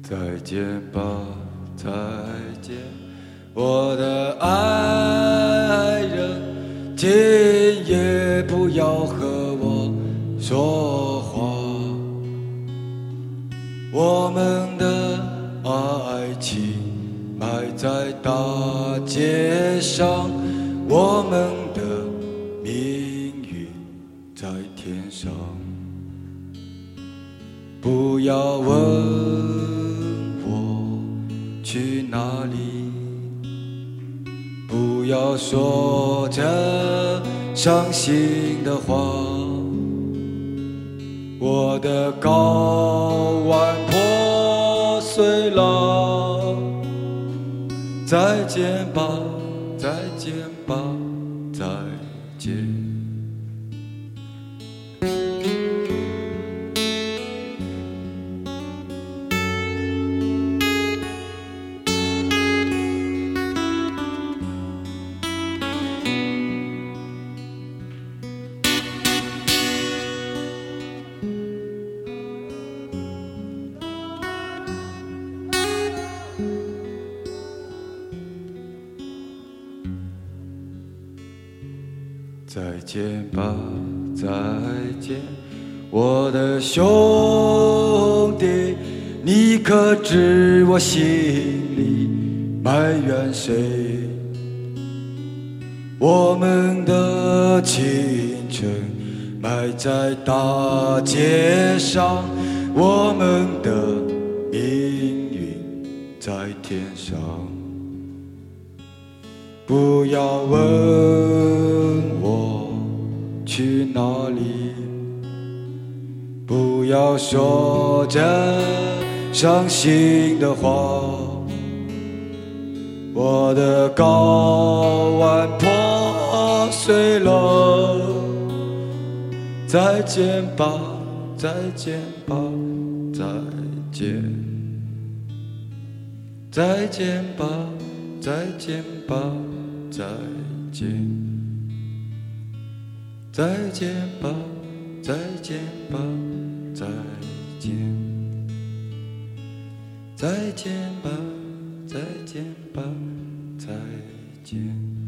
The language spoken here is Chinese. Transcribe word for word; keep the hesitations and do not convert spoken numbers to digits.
再见吧，再见，我的爱人，今夜不要和我说话。我们的爱情埋在大街上，我们的命运在天上。不要问我去哪里，不要说这伤心的话。我的睾丸破碎了，再见吧，再见吧，再见。再见吧，再见，我的兄弟，你可知我心里埋怨谁？我们的青春埋在大街上，我们的命运在天上。不要问我去哪里，不要说这伤心的话。我的睾丸破碎了，再见吧，再见吧，再见，再见吧，再见吧，再见，再见吧，再见吧，再见，再见吧，再见吧，再见。